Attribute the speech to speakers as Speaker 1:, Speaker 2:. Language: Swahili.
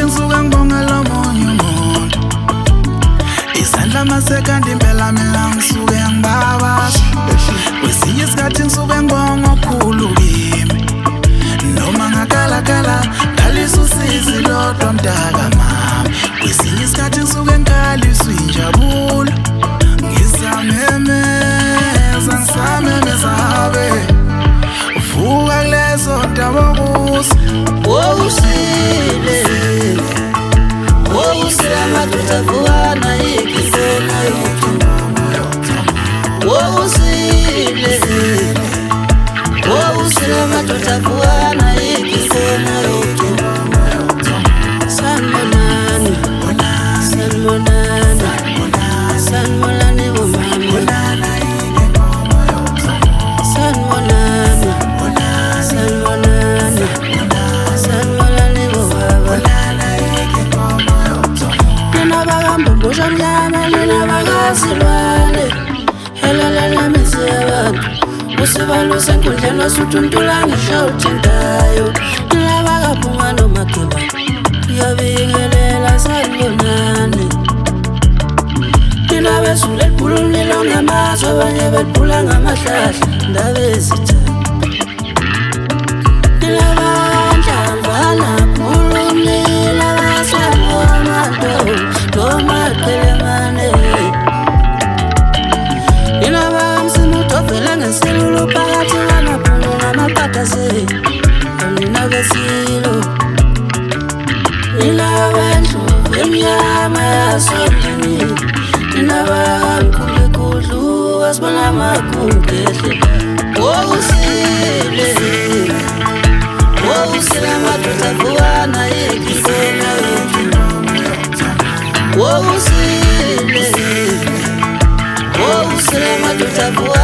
Speaker 1: ngisuke ngibonga lo munye umuntu isandla masekandi impela mina ngisuke ngibabaza kwesinye isikhathi ngisuke ngibonga okukhulu kimi noma ngakalakala ngalisa usizi lodwa mdaka mama kwesinye isikhathi ngisuke ngaliswa injabulo ngisamemeza ngisamemeza habe uvuka kulezo ndaba kuso
Speaker 2: Wowusile madoda vuana ikisona yoto Wowusile madoda vuana ikisona yoto Sanmonani wo mama Sanmonani wo baba Nina bagamba mbujamyana nina bagasilwane Helala misi abantu Usibaluse nkundleni wasutuntula ngisho uthintayo Nina bagaphunga nomakeba Ngiyabingelela sanibonani Nina besule elibhulunilo ngamazwe abanye belibhula ngamahlahla Ndaba ezitha Nina bandlambana phulumila basangomando Nomaqelemane Nina bamsini utofela ngesilulu phakathi kwamabhulu namapatase Nina besilo Nina bendlu emnyama yasondini Nina bamkhulu asibona makungehle Wowusile madoda vuana ikisona yoto Wowusile madoda vuana